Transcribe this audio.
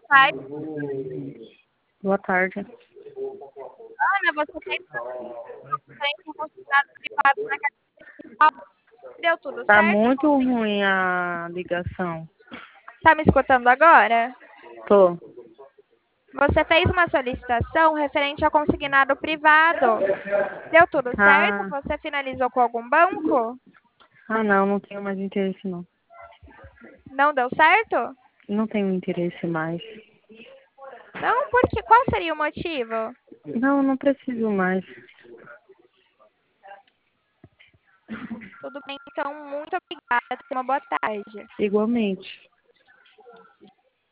tarde. Boa tarde. Ana, você fez um consulado privado na casa municipal. Deu tudo Tá certo? muito ruim a ligação. Tá me escutando agora? Tô. Você fez uma solicitação referente ao consignado privado. Deu tudo certo? Ah, Você finalizou com algum banco? não tenho mais interesse não. Não deu certo? Não tenho interesse mais. Não, porque qual seria o motivo? Não preciso mais. Tudo bem, então, muito obrigada. Tenha uma boa tarde. Igualmente.